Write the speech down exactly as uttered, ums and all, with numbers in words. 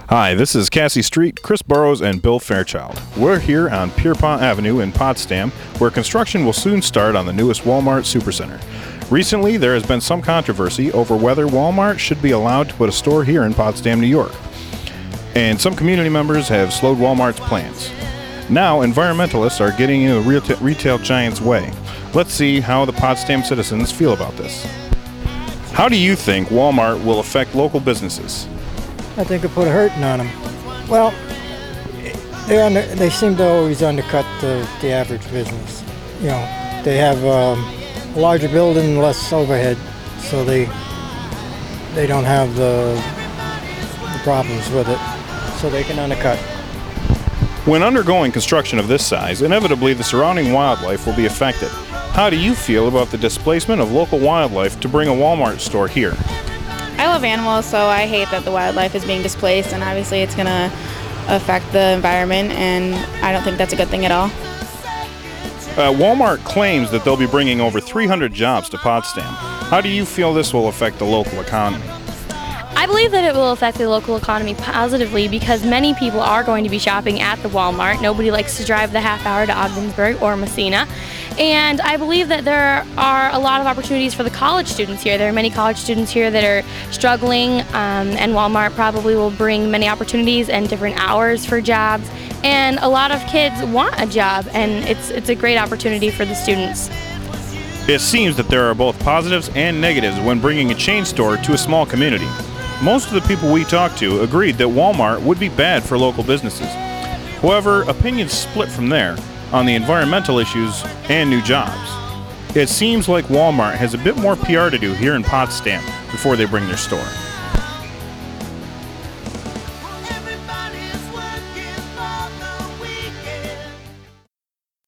Hi, this is Cassie Street, Chris Burrows, and Bill Fairchild. We're here on Pierpont Avenue in Potsdam, where construction will soon start on the newest Walmart Supercenter. Recently, there has been some controversy over whether Walmart should be allowed to put a store here in Potsdam, New York. And some community members have slowed Walmart's plans. Now, environmentalists are getting in the retail, retail giant's way. Let's see how the Potsdam citizens feel about this. How do you think Walmart will affect local businesses? I think it put a hurting on them. Well, they under, they seem to always undercut the, the average business. You know, they have um, a larger building, less overhead, so they they don't have the, the problems with it, so they can undercut. When undergoing construction of this size, inevitably the surrounding wildlife will be affected. How do you feel about the displacement of local wildlife to bring a Walmart store here? I love animals, so I hate that the wildlife is being displaced, and obviously it's going to affect the environment, and I don't think that's a good thing at all. Uh, Walmart claims that they'll be bringing over three hundred jobs to Potsdam. How do you feel this will affect the local economy? I believe that it will affect the local economy positively because many people are going to be shopping at the Walmart. Nobody likes to drive the half hour to Ogdensburg or Messina. And I believe that there are a lot of opportunities for the college students here. There are many college students here that are struggling, um, and Walmart probably will bring many opportunities and different hours for jobs. And a lot of kids want a job, and it's, it's a great opportunity for the students. It seems that there are both positives and negatives when bringing a chain store to a small community. Most of the people we talked to agreed that Walmart would be bad for local businesses. However, opinions split from there on the environmental issues and new jobs. It seems like Walmart has a bit more P R to do here in Potsdam before they bring their store.